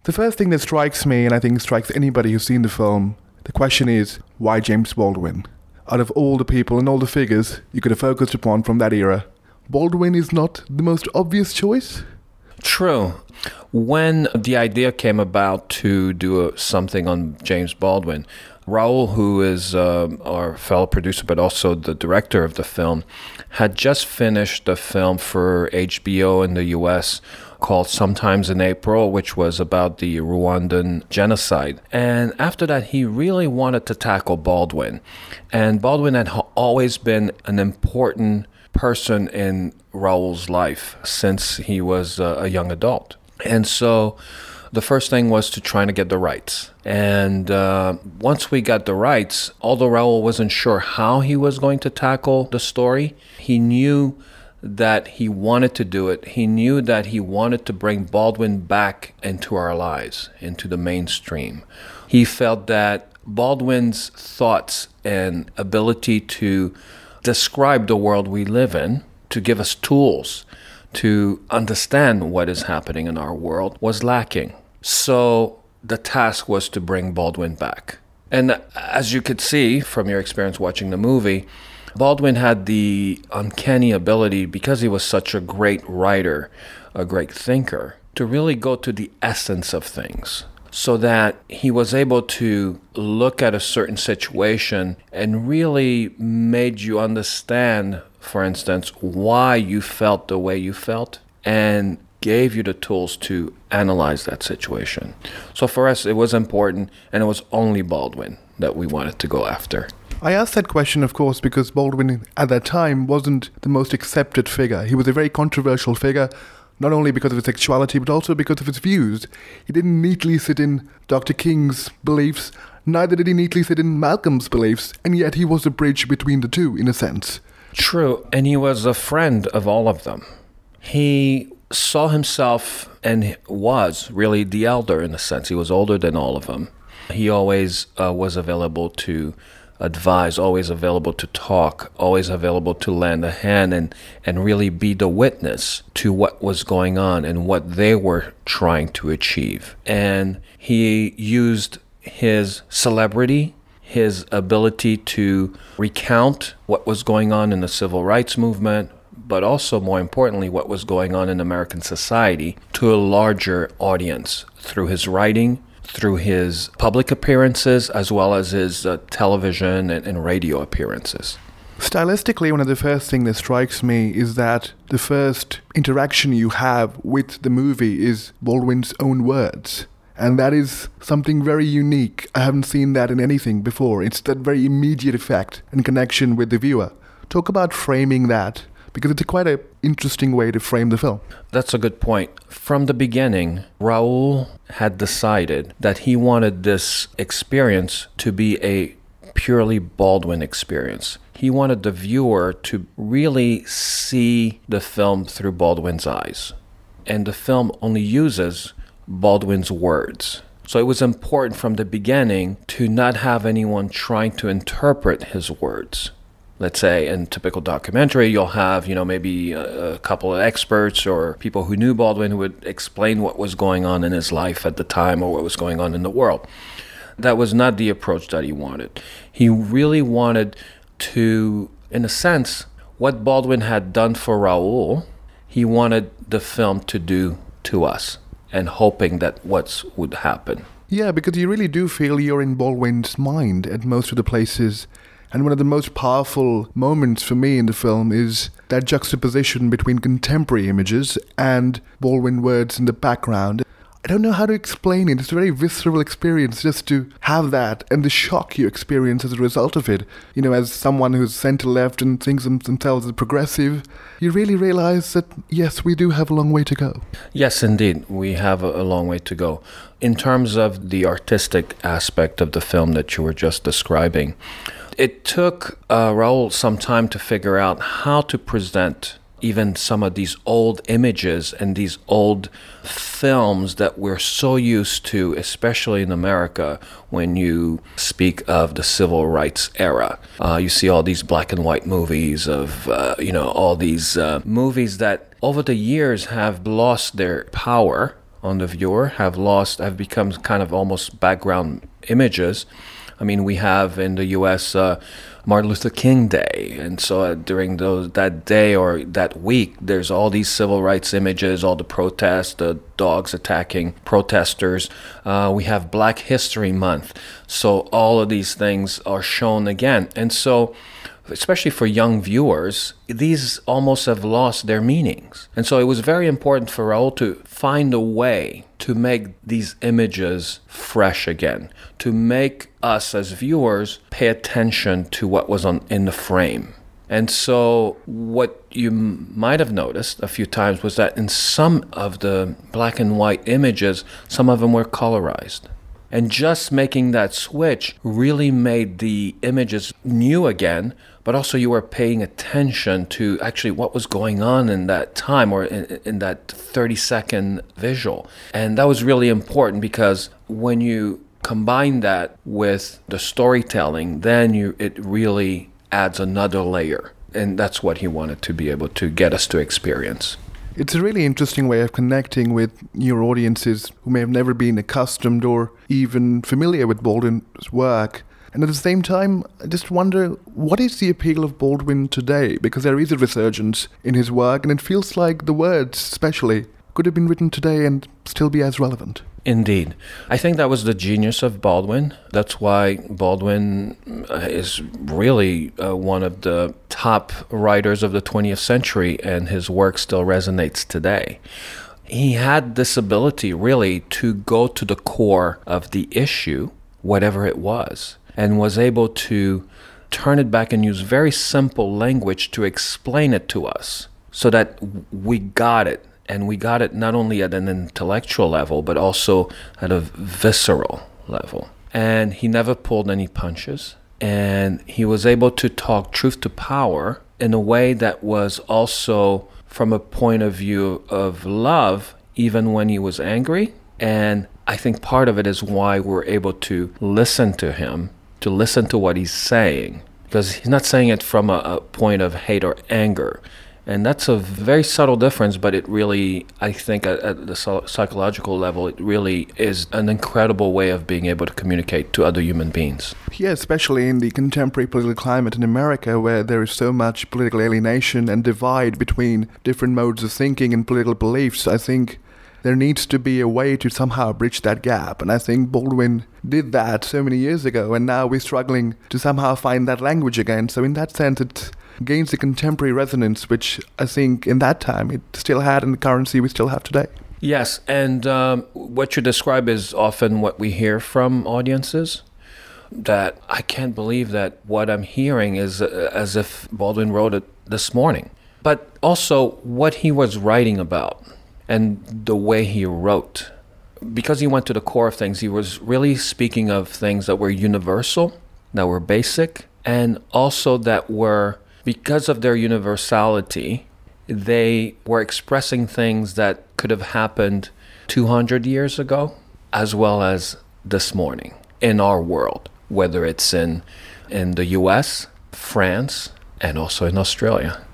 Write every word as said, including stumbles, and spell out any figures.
The first thing that strikes me, and I think strikes anybody who's seen the film, the question is, why James Baldwin? Out of all the people and all the figures you could have focused upon from that era, Baldwin is not the most obvious choice? True. When the idea came about to do a, something on James Baldwin, Raul, who is uh, our fellow producer but also the director of the film, had just finished a film for H B O in the U S called Sometimes in April, which was about the Rwandan genocide. And after that, he really wanted to tackle Baldwin. And Baldwin had always been an important person in Raul's life since he was uh, a young adult. And so the first thing was to try to get the rights. And uh, once we got the rights, although Raul wasn't sure how he was going to tackle the story, he knew that he wanted to do it. He knew that he wanted to bring Baldwin back into our lives, into the mainstream. He felt that Baldwin's thoughts and ability to describe the world we live in, to give us tools to understand what is happening in our world, was lacking. So the task was to bring Baldwin back. And as you could see from your experience watching the movie, Baldwin had the uncanny ability, because he was such a great writer, a great thinker, to really go to the essence of things, so that he was able to look at a certain situation and really made you understand, for instance, why you felt the way you felt, and gave you the tools to analyze that situation. So for us, it was important, and it was only Baldwin that we wanted to go after. I asked that question, of course, because Baldwin at that time wasn't the most accepted figure. He was a very controversial figure, not only because of his sexuality, but also because of his views. He didn't neatly sit in Doctor King's beliefs, neither did he neatly sit in Malcolm's beliefs, and yet he was a bridge between the two, in a sense. True, and he was a friend of all of them. He saw himself, and was really the elder in a sense. He was older than all of them. He always uh, was available to advise, always available to talk, always available to lend a hand and, and really be the witness to what was going on and what they were trying to achieve. And he used his celebrity, his ability to recount what was going on in the civil rights movement, but also, more importantly, what was going on in American society to a larger audience through his writing, through his public appearances, as well as his uh, television and, and radio appearances. Stylistically, one of the first things that strikes me is that the first interaction you have with the movie is Baldwin's own words. And that is something very unique. I haven't seen that in anything before. It's that very immediate effect and connection with the viewer. Talk about framing that, because it's a quite an interesting way to frame the film. That's a good point. From the beginning, Raul had decided that he wanted this experience to be a purely Baldwin experience. He wanted the viewer to really see the film through Baldwin's eyes. And the film only uses Baldwin's words. So it was important from the beginning to not have anyone trying to interpret his words. Let's say in typical documentary, you'll have, you know, maybe a, a couple of experts or people who knew Baldwin who would explain what was going on in his life at the time or what was going on in the world. That was not the approach that he wanted. He really wanted to, in a sense, what Baldwin had done for Raul, he wanted the film to do to us, and hoping that what would happen. Yeah, because you really do feel you're in Baldwin's mind at most of the places. And one of the most powerful moments for me in the film is that juxtaposition between contemporary images and Baldwin words in the background. I don't know how to explain it. It's a very visceral experience just to have that, and the shock you experience as a result of it. You know, as someone who's center-left and thinks of themselves as progressive, you really realize that, yes, we do have a long way to go. Yes, indeed. We have a, a long way to go. In terms of the artistic aspect of the film that you were just describing, it took uh, Raul some time to figure out how to present even some of these old images and these old films that we're so used to, especially in America, when you speak of the civil rights era. Uh, you see all these black and white movies of, uh, you know, all these uh, movies that over the years have lost their power on the viewer, have lost, have become kind of almost background images. I mean, we have in the U S uh, Martin Luther King Day, and so uh, during those that day or that week, there's all these civil rights images, all the protests, the dogs attacking protesters. Uh, we have Black History Month, so all of these things are shown again. And so, especially for young viewers, these almost have lost their meanings. And so it was very important for Raoul to find a way to make these images fresh again, to make us as viewers pay attention to what was on in the frame. And so what you m- might have noticed a few times was that in some of the black and white images, some of them were colorized. And just making that switch really made the images new again, but also you were paying attention to actually what was going on in that time or in, in that thirty-second visual. And that was really important because when you combine that with the storytelling, then you it really adds another layer. And that's what he wanted to be able to get us to experience. It's a really interesting way of connecting with your audiences who may have never been accustomed or even familiar with Baldwin's work. And at the same time, I just wonder, what is the appeal of Baldwin today? Because there is a resurgence in his work, and it feels like the words, especially, could have been written today and still be as relevant. Indeed. I think that was the genius of Baldwin. That's why Baldwin is really uh, one of the top writers of the twentieth century, and his work still resonates today. He had this ability, really, to go to the core of the issue, whatever it was, and was able to turn it back and use very simple language to explain it to us so that we got it. And we got it not only at an intellectual level, but also at a visceral level. And he never pulled any punches. And he was able to talk truth to power in a way that was also from a point of view of love, even when he was angry. And I think part of it is why we're able to listen to him, to listen to what he's saying. Because he's not saying it from a, a point of hate or anger. And that's a very subtle difference, but it really, I think at, at the psychological level, it really is an incredible way of being able to communicate to other human beings. Yeah, especially in the contemporary political climate in America, where there is so much political alienation and divide between different modes of thinking and political beliefs. I think there needs to be a way to somehow bridge that gap. And I think Baldwin did that so many years ago, and now we're struggling to somehow find that language again. So in that sense, it gains a contemporary resonance, which I think in that time it still had in the currency we still have today. Yes, and um, what you describe is often what we hear from audiences, that I can't believe that what I'm hearing is uh, as if Baldwin wrote it this morning. But also what he was writing about and the way he wrote. Because he went to the core of things, he was really speaking of things that were universal, that were basic, and also that were, because of their universality, they were expressing things that could have happened two hundred years ago, as well as this morning in our world, whether it's in, in the U S, France, and also in Australia.